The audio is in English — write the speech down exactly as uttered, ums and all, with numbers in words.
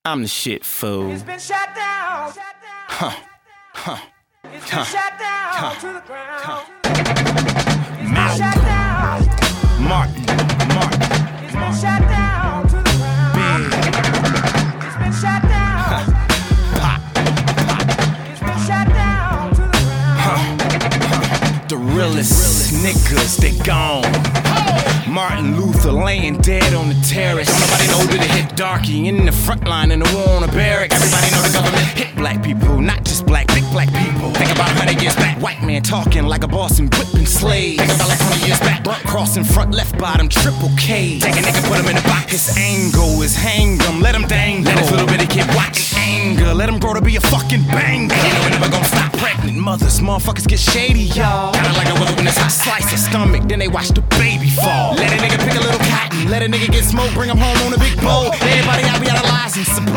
I'm the shit, fool. It's been shut down. Huh. Huh. It's been Huh. shut down Huh. to the ground. Huh. It's been shut down. Martin. Martin. It's been shut down to the ground. Big. It's been shut down. Pop. It's been shut down to the ground. The realest niggas, they gone. Martin Luther laying dead on the terrace. Don't nobody know that it hit Darky in the front line in the war on the barracks. Everybody know the government hit black people, not just black, big black people. Think about a hundred years back, white man talking like a boss and whipping slaves. Think about like twenty years back, burnt crossing front, left bottom, triple K. Take a nigga, put him in a box. His angle is hang him, let him dangle. Let his little bitty kid watch anger, let him grow to be a fucking banger. You know we're never gonna stop. Pregnant mothers, motherfuckers get shady, y'all. Kinda like a wilderness hot slice of stomach, then they watch the baby fall. Let a nigga pick a little cotton, let a nigga get smoked, bring him home on a big bowl. Everybody out, we out of lies and supply.